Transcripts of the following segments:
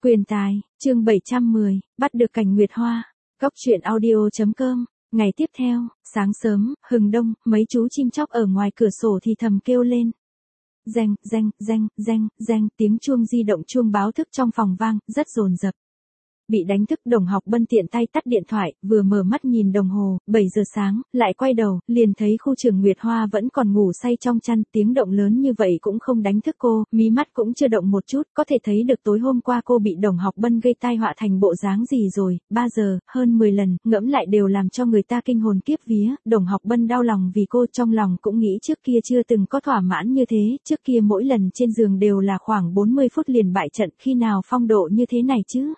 Quyền tài, chương 710, bắt được Cảnh Nguyệt Hoa. Góc truyện audio.com. Ngày tiếp theo, sáng sớm, hừng đông, mấy chú chim chóc ở ngoài cửa sổ thì thầm kêu lên. Reng, reng, reng, reng, reng, tiếng chuông di động chuông báo thức trong phòng vang, rất dồn dập. Bị đánh thức Đồng Học Bân tiện tay tắt điện thoại, vừa mở mắt nhìn đồng hồ, 7 giờ sáng, lại quay đầu, liền thấy khu trường Nguyệt Hoa vẫn còn ngủ say trong chăn, tiếng động lớn như vậy cũng không đánh thức cô, mí mắt cũng chưa động một chút, có thể thấy được tối hôm qua cô bị Đồng Học Bân gây tai họa thành bộ dáng gì rồi, 3 giờ, hơn 10 lần, ngẫm lại đều làm cho người ta kinh hồn kiếp vía, Đồng Học Bân đau lòng vì cô, trong lòng cũng nghĩ trước kia chưa từng có thỏa mãn như thế, trước kia mỗi lần trên giường đều là khoảng 40 phút liền bại trận, khi nào phong độ như thế này chứ?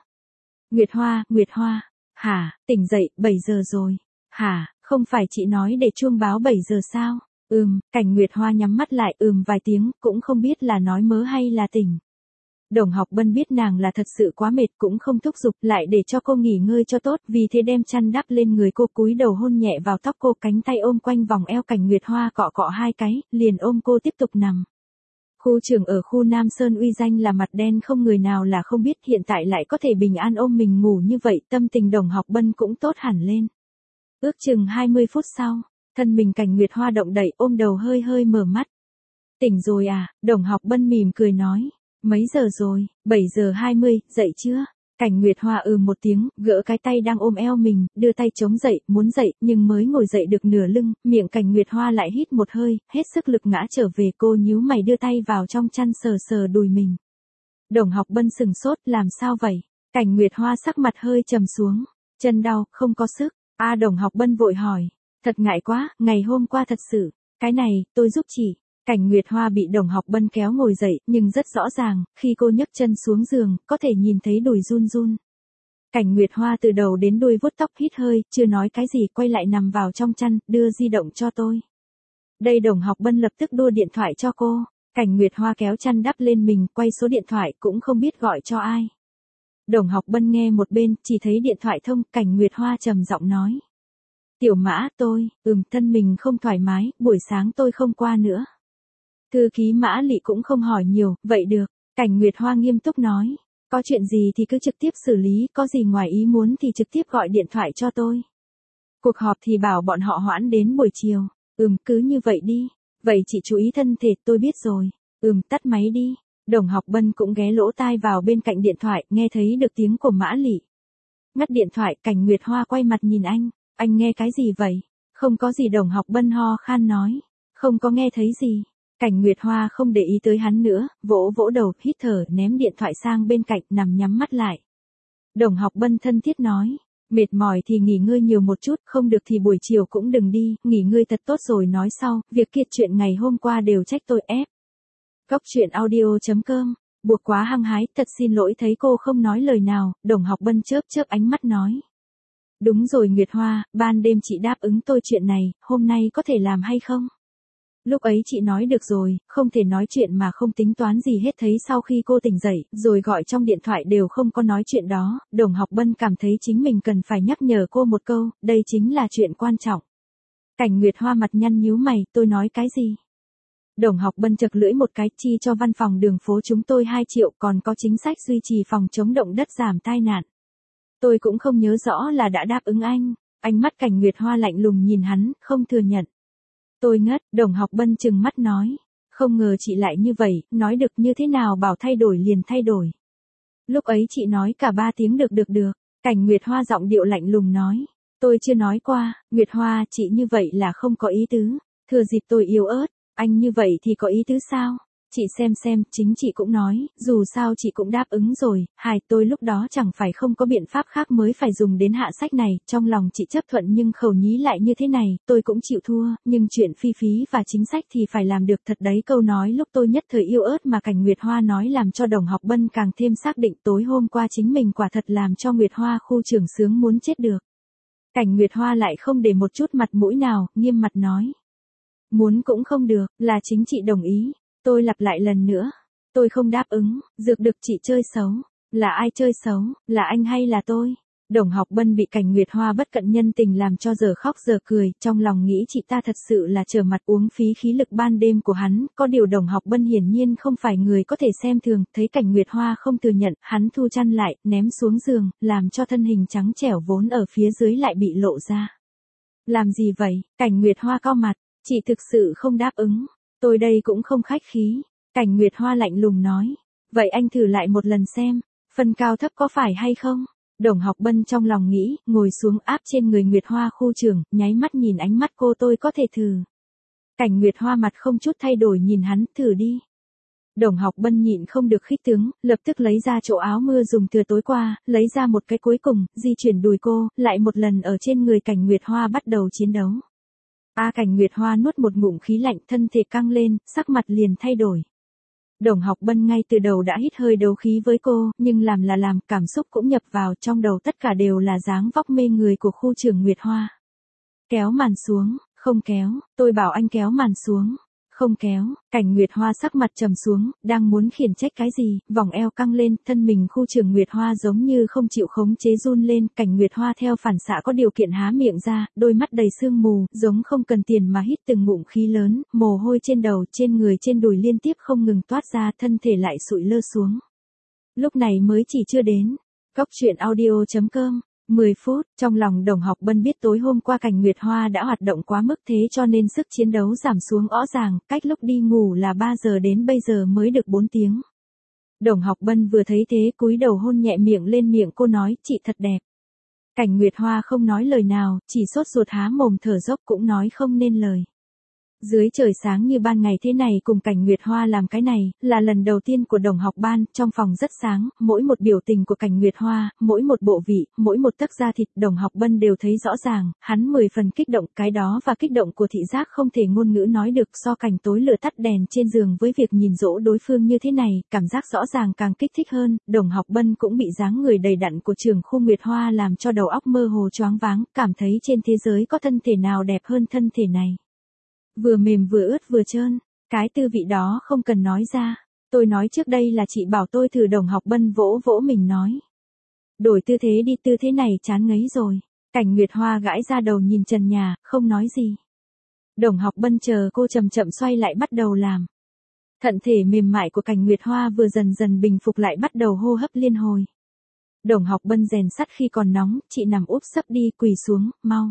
Nguyệt Hoa, hả, tỉnh dậy, 7 giờ rồi, hả, không phải chị nói để chuông báo 7 giờ sao, Cảnh Nguyệt Hoa nhắm mắt lại, vài tiếng, cũng không biết là nói mớ hay là tỉnh. Đồng Học Bân biết nàng là thật sự quá mệt, cũng không thúc giục, lại để cho cô nghỉ ngơi cho tốt, vì thế đem chăn đắp lên người cô, cúi đầu hôn nhẹ vào tóc cô, cánh tay ôm quanh vòng eo Cảnh Nguyệt Hoa, cọ cọ hai cái, liền ôm cô tiếp tục nằm. Khu trường ở khu Nam Sơn uy danh là mặt đen, không người nào là không biết, hiện tại lại có thể bình an ôm mình ngủ như vậy, tâm tình Đồng Học Bân cũng tốt hẳn lên. Ước chừng 20 phút sau, thân mình Cảnh Nguyệt Hoa động đậy, ôm đầu hơi hơi mở mắt. Tỉnh rồi à? Đồng Học Bân mỉm cười nói. Mấy giờ rồi? 7 giờ 20, dậy chưa? Cảnh Nguyệt Hoa một tiếng, gỡ cái tay đang ôm eo mình, đưa tay chống dậy, muốn dậy, nhưng mới ngồi dậy được nửa lưng, miệng Cảnh Nguyệt Hoa lại hít một hơi, hết sức lực ngã trở về, cô nhíu mày đưa tay vào trong chăn sờ sờ đùi mình. Đồng Học Bân sừng sốt, làm sao vậy? Cảnh Nguyệt Hoa sắc mặt hơi trầm xuống, chân đau, không có sức. Đồng Học Bân vội hỏi, thật ngại quá, ngày hôm qua thật sự, cái này, tôi giúp chị. Cảnh Nguyệt Hoa bị Đồng Học Bân kéo ngồi dậy, nhưng rất rõ ràng, khi cô nhấc chân xuống giường, có thể nhìn thấy đùi run run. Cảnh Nguyệt Hoa từ đầu đến đuôi vuốt tóc, hít hơi, chưa nói cái gì, quay lại nằm vào trong chăn, đưa di động cho tôi. Đây, Đồng Học Bân lập tức đua điện thoại cho cô. Cảnh Nguyệt Hoa kéo chăn đắp lên mình, quay số điện thoại, cũng không biết gọi cho ai. Đồng Học Bân nghe một bên, chỉ thấy điện thoại thông, Cảnh Nguyệt Hoa trầm giọng nói. Tiểu Mã, tôi, thân mình không thoải mái, buổi sáng tôi không qua nữa. Thư ký Mã Lị cũng không hỏi nhiều, vậy được, Cảnh Nguyệt Hoa nghiêm túc nói, có chuyện gì thì cứ trực tiếp xử lý, có gì ngoài ý muốn thì trực tiếp gọi điện thoại cho tôi. Cuộc họp thì bảo bọn họ hoãn đến buổi chiều, cứ như vậy đi, vậy chị chú ý thân thể, tôi biết rồi, tắt máy đi. Đồng Học Bân cũng ghé lỗ tai vào bên cạnh điện thoại, nghe thấy được tiếng của Mã Lị. Ngắt điện thoại, Cảnh Nguyệt Hoa quay mặt nhìn anh nghe cái gì vậy? Không có gì, Đồng Học Bân ho khan nói, không có nghe thấy gì. Cảnh Nguyệt Hoa không để ý tới hắn nữa, vỗ vỗ đầu, hít thở, ném điện thoại sang bên cạnh, nằm nhắm mắt lại. Đồng Học Bân thân thiết nói, mệt mỏi thì nghỉ ngơi nhiều một chút, không được thì buổi chiều cũng đừng đi, nghỉ ngơi thật tốt rồi nói sau, việc kia chuyện ngày hôm qua đều trách tôi ép. Góc truyện audio.com, buộc quá hăng hái, thật xin lỗi. Thấy cô không nói lời nào, Đồng Học Bân chớp chớp ánh mắt nói. Đúng rồi Nguyệt Hoa, ban đêm chị đáp ứng tôi chuyện này, hôm nay có thể làm hay không? Lúc ấy chị nói được rồi, không thể nói chuyện mà không tính toán gì hết. Thấy sau khi cô tỉnh dậy, rồi gọi trong điện thoại đều không có nói chuyện đó, Đồng Học Bân cảm thấy chính mình cần phải nhắc nhở cô một câu, đây chính là chuyện quan trọng. Cảnh Nguyệt Hoa mặt nhăn nhíu mày, tôi nói cái gì? Đồng Học Bân chật lưỡi một cái, chi cho văn phòng đường phố chúng tôi 2 triệu, còn có chính sách duy trì phòng chống động đất giảm tai nạn. Tôi cũng không nhớ rõ là đã đáp ứng anh. Ánh mắt Cảnh Nguyệt Hoa lạnh lùng nhìn hắn, không thừa nhận. Tôi ngất, Đồng Học Bân trừng mắt nói. Không ngờ chị lại như vậy, nói được như thế nào bảo thay đổi liền thay đổi. Lúc ấy chị nói cả 3 tiếng được. Cảnh Nguyệt Hoa giọng điệu lạnh lùng nói. Tôi chưa nói qua, Nguyệt Hoa, chị như vậy là không có ý tứ. Thừa dịp tôi yếu ớt, anh như vậy thì có ý tứ sao? Chị xem, chính chị cũng nói, dù sao chị cũng đáp ứng rồi, tôi lúc đó chẳng phải không có biện pháp khác mới phải dùng đến hạ sách này, trong lòng chị chấp thuận nhưng khẩu nhí lại như thế này, tôi cũng chịu thua, nhưng chuyện phi phí và chính sách thì phải làm được thật đấy. Câu nói lúc tôi nhất thời yếu ớt mà Cảnh Nguyệt Hoa nói làm cho Đồng Học Bân càng thêm xác định tối hôm qua chính mình quả thật làm cho Nguyệt Hoa khu trưởng sướng muốn chết được. Cảnh Nguyệt Hoa lại không để một chút mặt mũi nào, nghiêm mặt nói. Muốn cũng không được, là chính chị đồng ý. Tôi lặp lại lần nữa, tôi không đáp ứng, dược được chị chơi xấu, là ai chơi xấu, là anh hay là tôi? Đồng Học Bân bị Cảnh Nguyệt Hoa bất cận nhân tình làm cho giờ khóc giờ cười, trong lòng nghĩ chị ta thật sự là trở mặt uống phí khí lực ban đêm của hắn, có điều Đồng Học Bân hiển nhiên không phải người có thể xem thường, thấy Cảnh Nguyệt Hoa không thừa nhận, hắn thu chăn lại, ném xuống giường, làm cho thân hình trắng trẻo vốn ở phía dưới lại bị lộ ra. Làm gì vậy? Cảnh Nguyệt Hoa cau mặt, chị thực sự không đáp ứng, tôi đây cũng không khách khí. Cảnh Nguyệt Hoa lạnh lùng nói, vậy anh thử lại một lần xem, phân cao thấp có phải hay không? Đồng Học Bân trong lòng nghĩ, ngồi xuống áp trên người Nguyệt Hoa khu trưởng, nháy mắt nhìn ánh mắt cô tôi có thể thử. Cảnh Nguyệt Hoa mặt không chút thay đổi nhìn hắn, thử đi. Đồng Học Bân nhịn không được khích tướng, lập tức lấy ra chỗ áo mưa dùng từ tối qua, lấy ra một cái cuối cùng, di chuyển đùi cô, lại một lần ở trên người Cảnh Nguyệt Hoa bắt đầu chiến đấu. Cảnh Nguyệt Hoa nuốt một ngụm khí lạnh, thân thể căng lên, sắc mặt liền thay đổi. Đồng Học Bân ngay từ đầu đã hít hơi đấu khí với cô, nhưng làm, cảm xúc cũng nhập vào, trong đầu tất cả đều là dáng vóc mê người của khu trưởng Nguyệt Hoa. Kéo màn xuống, không kéo, tôi bảo anh kéo màn xuống. Không kéo, Cảnh Nguyệt Hoa sắc mặt trầm xuống, đang muốn khiển trách cái gì, vòng eo căng lên, thân mình khu trưởng Nguyệt Hoa giống như không chịu khống chế run lên, Cảnh Nguyệt Hoa theo phản xạ có điều kiện há miệng ra, đôi mắt đầy sương mù, giống không cần tiền mà hít từng ngụm khí lớn, mồ hôi trên đầu, trên người, trên đùi liên tiếp không ngừng toát ra, thân thể lại sụi lơ xuống. Lúc này mới chỉ chưa đến. Goctruyện.audio.com 10 phút, trong lòng Đồng Học Bân biết tối hôm qua Cảnh Nguyệt Hoa đã hoạt động quá mức thế cho nên sức chiến đấu giảm xuống rõ ràng, cách lúc đi ngủ là 3 giờ đến bây giờ mới được 4 tiếng. Đồng Học Bân vừa thấy thế cúi đầu hôn nhẹ miệng lên miệng cô nói, chị thật đẹp. Cảnh Nguyệt Hoa không nói lời nào, chỉ sốt ruột há mồm thở dốc cũng nói không nên lời. Dưới trời sáng như ban ngày thế này cùng Cảnh Nguyệt Hoa làm cái này, là lần đầu tiên của đồng học ban, trong phòng rất sáng, mỗi một biểu tình của Cảnh Nguyệt Hoa, mỗi một bộ vị, mỗi một tấc da thịt Đồng Học Bân đều thấy rõ ràng, hắn 10 phần kích động, cái đó và kích động của thị giác không thể ngôn ngữ nói được, so cảnh tối lửa tắt đèn trên giường với việc nhìn dỗ đối phương như thế này, cảm giác rõ ràng càng kích thích hơn, Đồng Học Bân cũng bị dáng người đầy đặn của trưởng khu Nguyệt Hoa làm cho đầu óc mơ hồ choáng váng, cảm thấy trên thế giới có thân thể nào đẹp hơn thân thể này. Vừa mềm vừa ướt vừa trơn, cái tư vị đó không cần nói ra. Tôi nói trước đây là chị bảo tôi thử. Đồng Học Bân vỗ vỗ mình nói. Đổi tư thế đi, tư thế này chán ngấy rồi. Cảnh Nguyệt Hoa gãi ra đầu nhìn trần nhà, không nói gì. Đồng Học Bân chờ cô chậm chậm xoay lại bắt đầu làm. Thận thể mềm mại của Cảnh Nguyệt Hoa vừa dần dần bình phục lại bắt đầu hô hấp liên hồi. Đồng Học Bân rèn sắt khi còn nóng, chị nằm úp sấp đi, quỳ xuống, mau.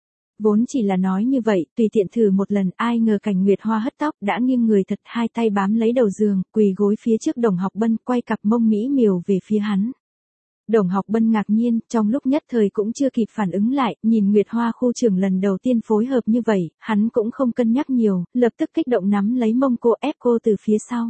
Vốn chỉ là nói như vậy, tùy tiện thử một lần, ai ngờ Cảnh Nguyệt Hoa hất tóc, đã nghiêng người thật, hai tay bám lấy đầu giường, quỳ gối phía trước Đồng Học Bân, quay cặp mông mỹ miều về phía hắn. Đồng Học Bân ngạc nhiên, trong lúc nhất thời cũng chưa kịp phản ứng lại, nhìn Nguyệt Hoa khu trưởng lần đầu tiên phối hợp như vậy, hắn cũng không cân nhắc nhiều, lập tức kích động nắm lấy mông cô, ép cô từ phía sau.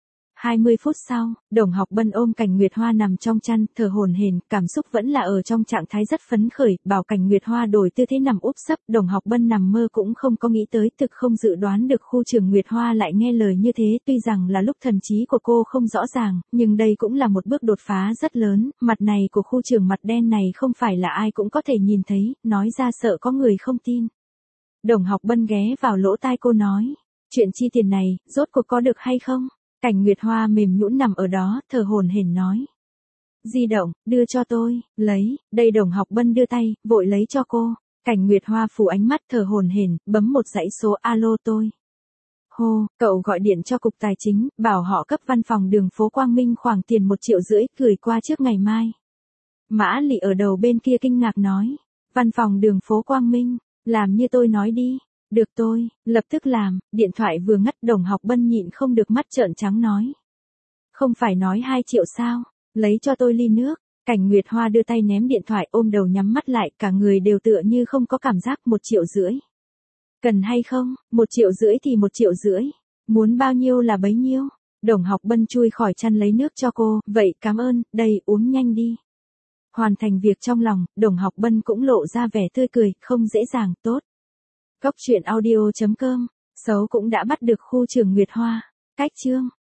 20 phút sau, Đồng Học Bân ôm Cảnh Nguyệt Hoa nằm trong chăn, thở hổn hển, cảm xúc vẫn là ở trong trạng thái rất phấn khởi, bảo Cảnh Nguyệt Hoa đổi tư thế nằm úp sấp, Đồng Học Bân nằm mơ cũng không có nghĩ tới, thực không dự đoán được khu trưởng Nguyệt Hoa lại nghe lời như thế, tuy rằng là lúc thần trí của cô không rõ ràng, nhưng đây cũng là một bước đột phá rất lớn, mặt này của khu trưởng mặt đen này không phải là ai cũng có thể nhìn thấy, nói ra sợ có người không tin. Đồng Học Bân ghé vào lỗ tai cô nói, chuyện chi tiền này, rốt cuộc có được hay không? Cảnh Nguyệt Hoa mềm nhũn nằm ở đó, thở hổn hển nói. Di động, đưa cho tôi, lấy, đây. Đồng Học Bân đưa tay, vội lấy cho cô. Cảnh Nguyệt Hoa phủ ánh mắt thở hổn hển, bấm một dãy số, alo tôi. Hô, cậu gọi điện cho cục tài chính, bảo họ cấp văn phòng đường phố Quang Minh khoảng tiền 1,5 triệu, gửi qua trước ngày mai. Mã Lị ở đầu bên kia kinh ngạc nói. Văn phòng đường phố Quang Minh, làm như tôi nói đi. Được tôi, lập tức làm, điện thoại vừa ngắt Đồng Học Bân nhịn không được mắt trợn trắng nói. Không phải nói 2 triệu sao, lấy cho tôi ly nước. Cảnh Nguyệt Hoa đưa tay ném điện thoại, ôm đầu nhắm mắt lại, cả người đều tựa như không có cảm giác. 1,5 triệu. Cần hay không? 1,5 triệu thì 1,5 triệu. Muốn bao nhiêu là bấy nhiêu. Đồng Học Bân chui khỏi chăn lấy nước cho cô, vậy cảm ơn, đây uống nhanh đi. Hoàn thành việc trong lòng, Đồng Học Bân cũng lộ ra vẻ tươi cười, không dễ dàng, tốt. Goctruyện.audio.com, xấu cũng đã bắt được khu trưởng Nguyệt Hoa. Cách chương